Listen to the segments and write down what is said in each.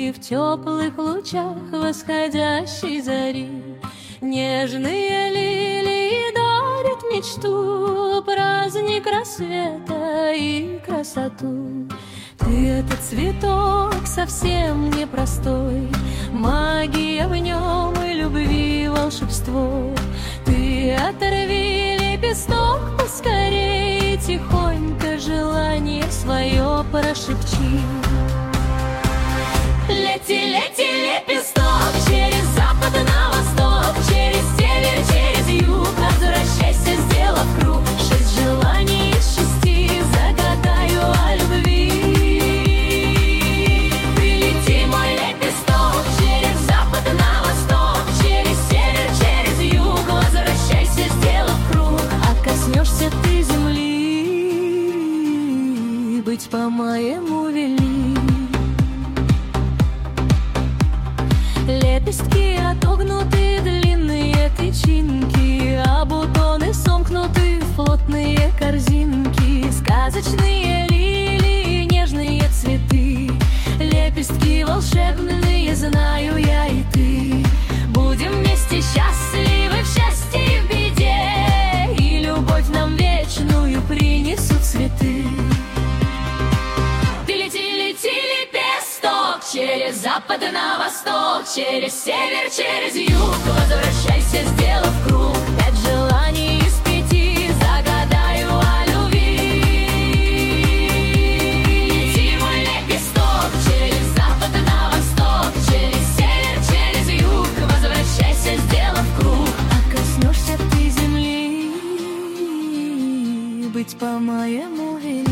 И в теплых лучах восходящей зари нежные лилии дарят мечту, праздник рассвета и красоту. Ты — это цветок совсем непростой, магия в нем и любви волшебство. Ты оторви лепесток поскорей, тихонько желание свое прошепчи. Лети, лети, лепесток, через запад на восток, через север, через юг, возвращайся, сделав круг. 6 желаний из 6 загадаю о любви. Прилети, мой лепесток, через запад на восток, через север, через юг, возвращайся, сделав круг. А коснешься ты земли, быть по-моему вели. Лепестки отогнуты, длинные тычинки, а бутоны сомкнуты в плотные корзинки. Сказочные лилии, нежные цветы, лепестки волшебные, знаю я и ты. Будем вместе счастливы в счастье и в беде, и любовь нам вечную принесут цветы. Ты лети, лети, лепесток, через запад на восток, через север, через юг, возвращайся, сделав круг. 5 желаний из 5 загадаю о любви. Лети, мой лепесток, через запад на восток, через север, через юг, возвращайся, сделав круг. А коснешься ты земли, быть по-моему вели.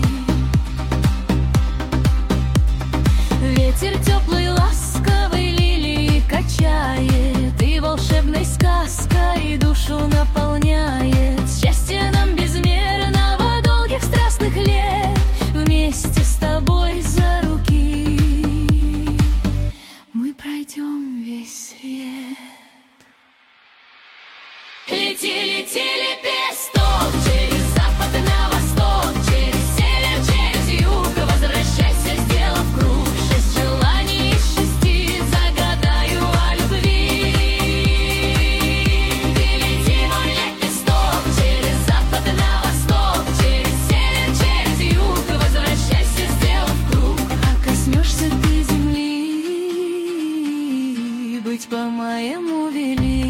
Ветер теплый, ласковый, лилии качает, и волшебной сказкой душу наполняет. Счастье нам безмерного, долгих страстных лет, вместе с тобой за руки мы пройдем весь свет. Лети, лети, лепесток, через запад на восток, через север, через юг, возвращайся, сделав круг. 6 желаний из 6 загадаю о любви. Ты лети, мой лепесток, через запад на восток, через север, через юг, возвращайся, сделав круг. А коснешься ты земли, быть по-моему вели.